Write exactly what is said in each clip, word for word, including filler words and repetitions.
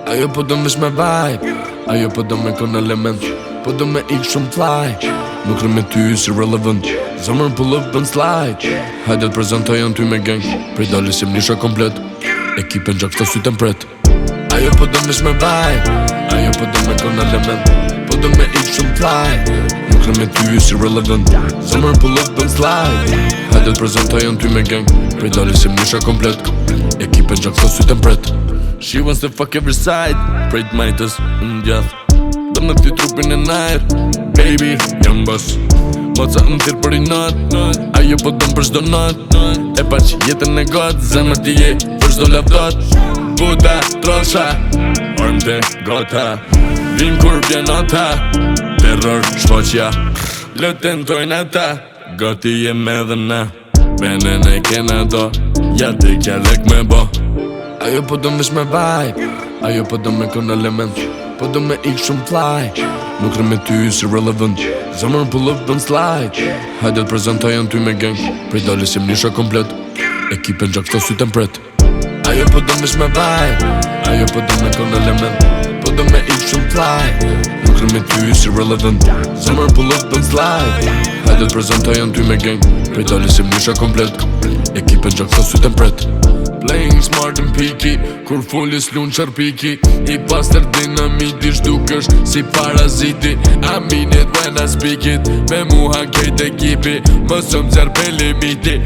Ajo po do mish me vibe, ajo po do me kon element, po do me ik shumë fly. Nuk rë me ty is irrelevant, zemër pull up and slide. Hajde t'prezentojon ty me gang, prej dali si mnisha komplet, ekipen gjak këta sytë mpret. Ajo po do mish me vibe, ajo po do me kon element, po do me ik shumë fly. Nuk rë me ty is irrelevant, zemër pull up and slide. Hajde t'prezentojon ty me gang, prej dali si mnisha komplet, ekipen gjak këta sytë mpret. She wants to fuck every side, prej t'majtës në djath, do me ty trupin e najr. Baby, jam bës, moca më thirë për i not, ajo po dëm për shdo not. E pa që jetën e gotë, zemër t'i je për shdo lavdot. Buda, trosha, ormë të gota, vim kur vjen nota, terror, shpoqja, lë tentojnë ata. Goti jem edhe na, benen e kena do, ja t'i kja lek me bo. Ajo po do mish me vibe, ajo po do me kon element, po do me ik shumë fly. Nuk rë me ty is irrelevant, zemër pull up and slide. Hajde t'prezentojon ty me gang, prej dali si mnisha komplet, ekipen gjak këta sytë mpret. Ajo po do mish me vibe, ajo po do me kon element, po do me ik shumë fly. Nuk rë me ty is irrelevant, zemër pull up and slide. Hajde t'prezentojon ty me gang, prej dali si mnisha komplet, ekipen gjak këta sytë mpret. Playing smart and peaky, kur fullis lun qarpiki, i paster dinamiti, shdukesh si paraziti. I mean it when I speak it, me muha kejt ekipi, më sëm zjarë pe limiti.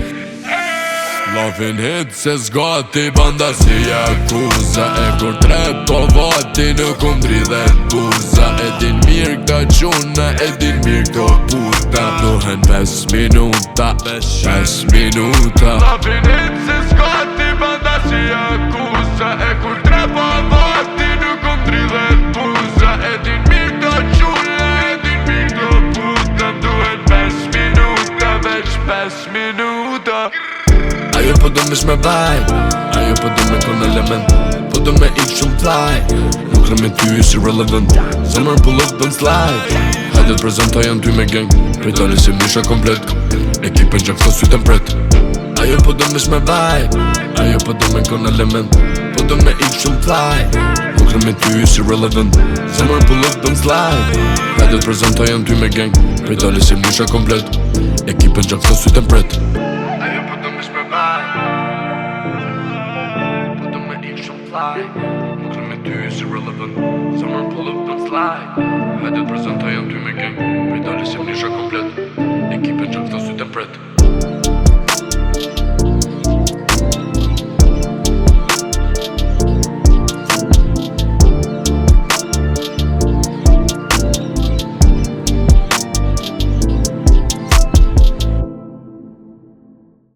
Lovin hit se zgati, banda si Yakuza, e kur trep po vati në kumdri dhe buza. E din mirë këta quna, e din mirë këto puta, duhen pes minuta, pes minuta. Lovin hit se zgati, banda si Yakuza, e kur trep po vati në kumdri dhe buza. E din mirë këta quna, e din mirë këto puta, duhen pes minuta, veç pes minuta. Ajo po do mish me vibe, ajo po do me kon element, po do me ik shumë fly. Nuk rë me ty is irrelevant, zemër pull up and slide. Hajde t'prezentojon ty me gang, prej dali si mnisha komplet, ekipen gjak këta sytë mpret. Ajo po do mish me vibe, ajo po do me kon element, po do me ik shumë fly. Nuk rë me ty is irrelevant, zemër pull up and slide. Hajde t'prezentojon ty me gang, prej dali si mnisha komplet, ekipen gjak këta sytë mpret. Po do me ik shumë fly, nuk rë me ty is irrelevant, zemër pull up and slide. Hajde t'prezentojon ty me gang, prej dali si mnisha komplet.